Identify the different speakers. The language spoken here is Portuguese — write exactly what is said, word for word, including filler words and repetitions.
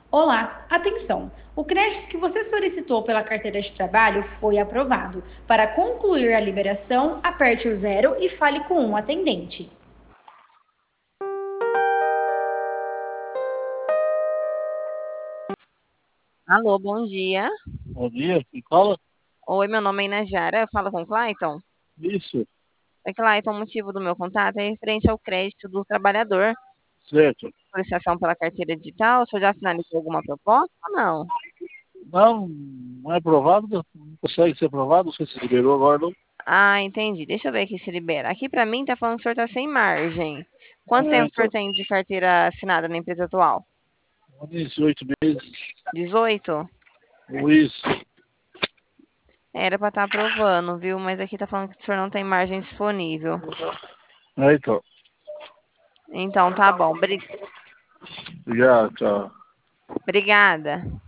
Speaker 1: Olá, atenção! O crédito que você solicitou pela carteira de trabalho foi aprovado. Para concluir a liberação, aperte o zero e fale com um atendente.
Speaker 2: Alô, bom dia.
Speaker 3: Bom dia, quem fala?
Speaker 2: Oi, meu nome é Inajara, eu falo com o Clayton.
Speaker 3: Isso,
Speaker 2: Oi, Clayton, o motivo do meu contato é referente ao crédito do trabalhador,
Speaker 3: certo.
Speaker 2: solicitação pela carteira digital. O senhor já finalizou alguma proposta ou não?
Speaker 3: Não, não é aprovado, não consegue ser aprovado, não sei se liberou agora, não.
Speaker 2: Ah, entendi. Deixa eu ver aqui se libera. Aqui pra mim tá falando que o senhor tá sem margem. Quanto
Speaker 3: É,
Speaker 2: tempo o senhor
Speaker 3: então,
Speaker 2: tem de carteira assinada na empresa atual?
Speaker 3: dezoito meses,
Speaker 2: dezoito?
Speaker 3: ou isso.
Speaker 2: Era pra estar aprovando, viu? Mas aqui tá falando que o senhor não tem margem disponível.
Speaker 3: É, então,
Speaker 2: Então tá bom. Bri-
Speaker 3: já, tchau.
Speaker 2: Obrigada.